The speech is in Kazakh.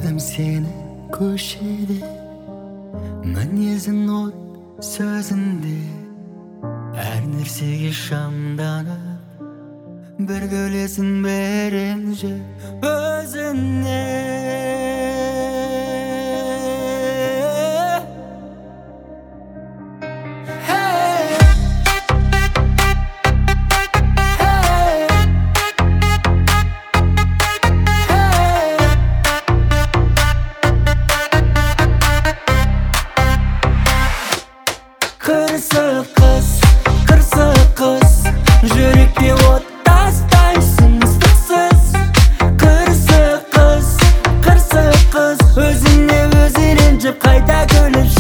көрдім сені көшеде, мінезің от сөзінде, әр нәрсеге шамданып бір гүлесін беремші өзіне. Қырсық қыз, жүрекке от тастайсың ыстықсыз. Қырсық қыз, өзіңе өзі ренжіп қайта күліп